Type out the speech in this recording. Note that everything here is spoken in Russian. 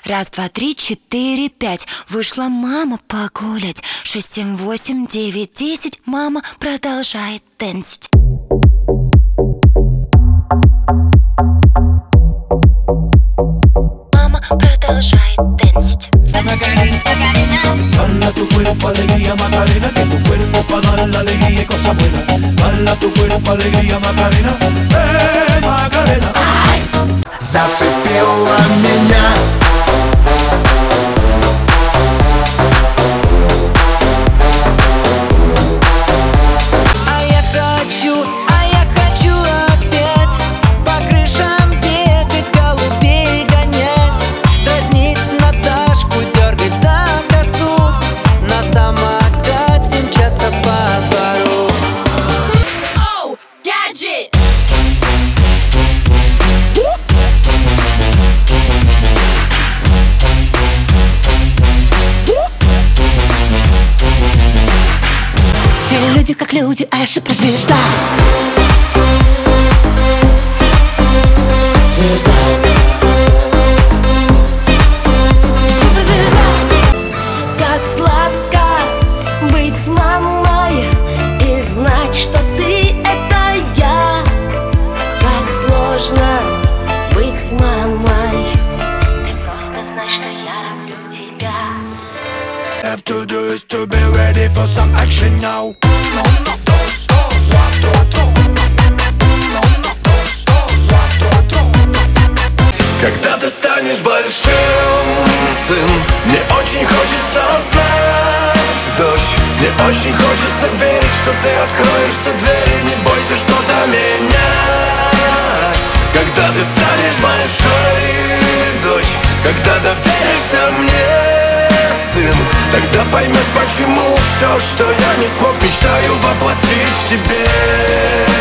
Раз, два, три, четыре, пять. Вышла мама погулять. 6, 7, 8, 9, 10. Мама продолжает тенсить. Мама продолжает тенсить. Bala tu cuerpo, alegría, Macarena, que tu cuerpo pa' dar la alegría y cosa buena. Bala tu cuerpo, alegría, Macarena, Macarena. Зацепила меня. А я хочу опять по крышам бегать, голубей гонять, дразнить Наташку, дергать за косу, на самокате мчаться по двору. Oh, gadget! Все люди как люди, а я суперзвезда. Звезда. Суперзвезда. Как сладко быть с мамой и знать, что ты — это я. Как сложно быть с мамой. Ты просто знай, что я люблю тебя. Have to do is to be ready for some action now. Dos, dos, cuatro, Когда ты станешь большим, сын, мне очень хочется знать, дочь, мне очень хочется верить, что ты откроешь все двери, не бойся что-то менять. Когда ты станешь большой, дочь, когда доверишься мне, сын, тогда поймешь, почему все, что я не смог, мечтаю воплотить в тебе.